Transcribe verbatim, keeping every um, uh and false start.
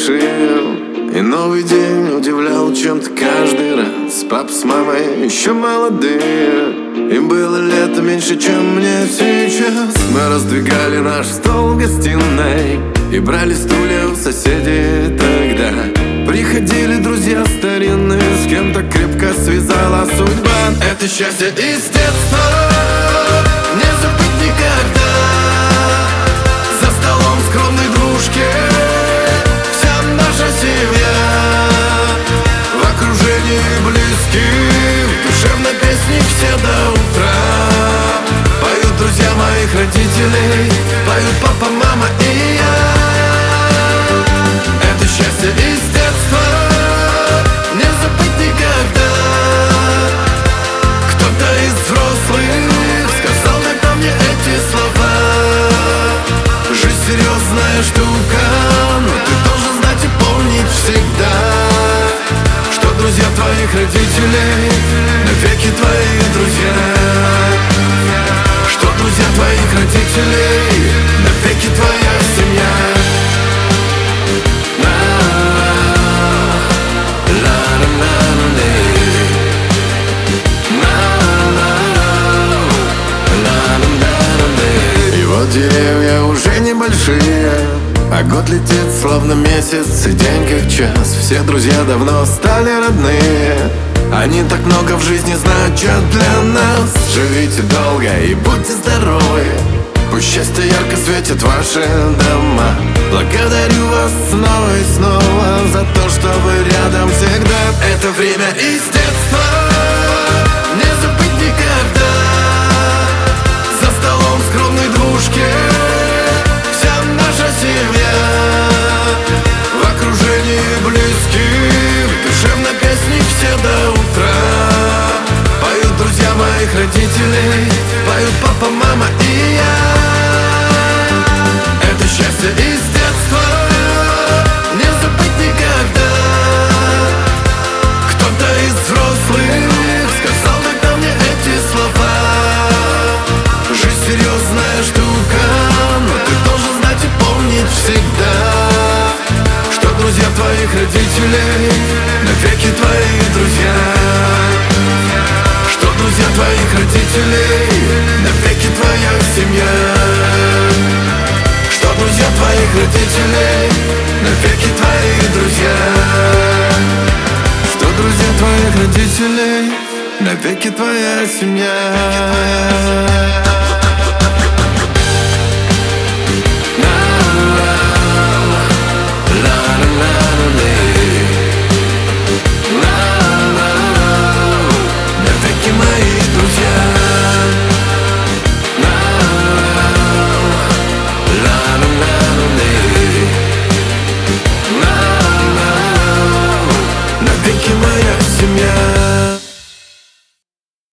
большие, и новый день удивлял чем-то каждый раз. Папа с мамой еще молодые, им было лет меньше, чем мне сейчас. Мы раздвигали наш стол в гостиной и брали стулья у соседей тогда. Приходили друзья старинные, с кем-то крепко связала судьба. Это счастье из детства, не забыть никогда. За столом скромной дружки вся наша семья, в окружении близких, душевно песни все до утра. Поют друзья моих родителей, поют папа, мама и я. Это счастье из детства, не забыть никогда. Кто-то из взрослых сказал тогда мне эти слова: жизнь серьезная штука, но ты должен знать и помнить всегда, что друзья твоих родителей навеки твои друзья. Что друзья твоих родителей навеки твоя семья. И вот деревья уже небольшие, а год летит словно месяц и день как час. Все друзья давно стали родные, они так много в жизни значат для нас. Живите долго и будьте здоровы, пусть счастье ярко светит ваши дома. Благодарю вас снова и снова за то, что вы рядом всегда. Это время из детства, не забыть никогда. За столом скромной дружки вся наша семья, в окружении близких, душевно песни все до утра. Поют друзья моих родителей, поют папа, мама и я. Это счастье из детства, не забыть никогда. Кто-то из взрослых сказал тогда мне эти слова: жизнь серьезная штука, но ты должен знать и помнить всегда, что друзья твоих родителей навеки твои друзья. Что друзья твоих родителей навеки твоя семья. Что друзья твоих родителей навеки твои друзья. Что друзья твоих родителей навеки твоя семья. La la la.